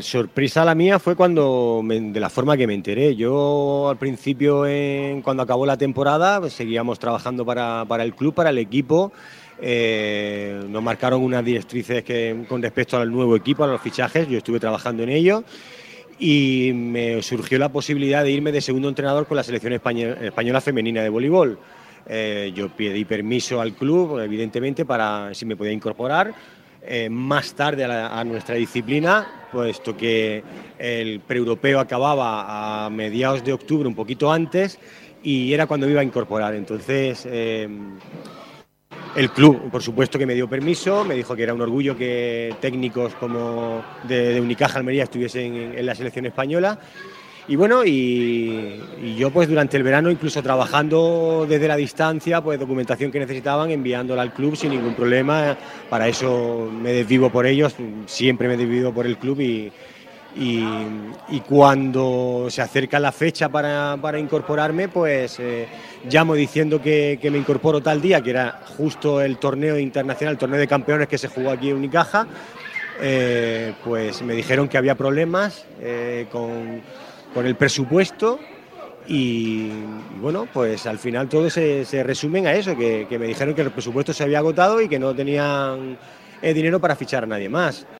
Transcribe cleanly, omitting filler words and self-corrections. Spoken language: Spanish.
Sorpresa la mía fue de la forma que me enteré. Yo al principio, cuando acabó la temporada, pues, seguíamos trabajando para el club, para el equipo. Nos marcaron unas directrices con respecto al nuevo equipo, a los fichajes. Yo estuve trabajando en ello y me surgió la posibilidad de irme de segundo entrenador con la selección española femenina de voleibol. Yo pedí permiso al club, evidentemente, para si me podía incorporar más tarde a nuestra disciplina, puesto que el preeuropeo acababa a mediados de octubre, un poquito antes, y era cuando me iba a incorporar. Entonces, el club, por supuesto, que me dio permiso, me dijo que era un orgullo que técnicos como de Unicaja Almería estuviesen en la selección española. Y bueno, y yo pues durante el verano, incluso trabajando desde la distancia, pues documentación que necesitaban, enviándola al club sin ningún problema. Para eso me desvivo por ellos, siempre me desvivo por el club y cuando se acerca la fecha para incorporarme, pues llamo diciendo que me incorporo tal día, que era justo el torneo internacional, el torneo de campeones que se jugó aquí en Unicaja. Pues me dijeron que había problemas con el presupuesto y bueno, pues al final todo se resumen a eso, que me dijeron que el presupuesto se había agotado y que no tenían dinero para fichar a nadie más.